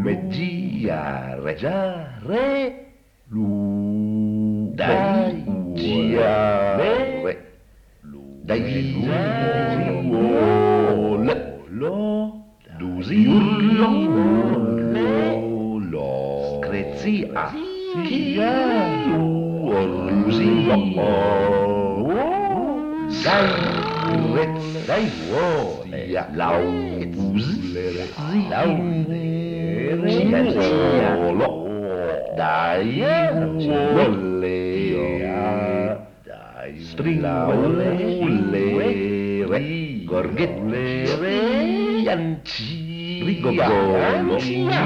lumeggiare, giare, dai, giare, dai, lo, dusi, lo, screzia, orlusi, dai, lausere, dai, dai, stringolere, gorghettere, yanci, rigogolo,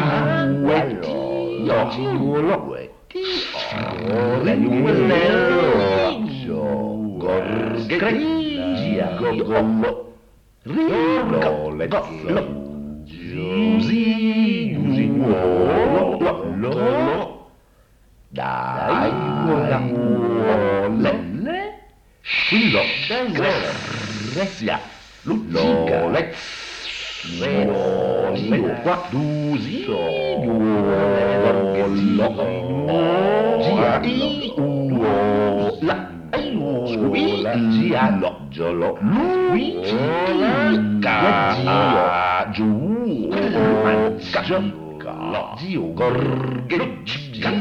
giuettio, gorghettia, gogolo, rigolo, giusinuolo, dai, lelle, squillo, grazia, luccica, qua, dusi, giallo, giù, gorgheggia,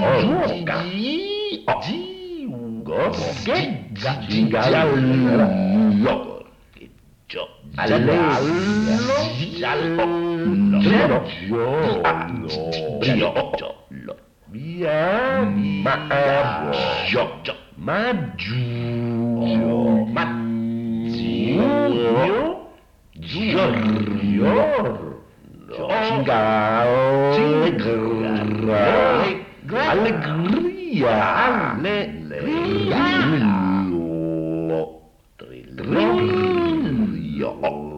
allegria,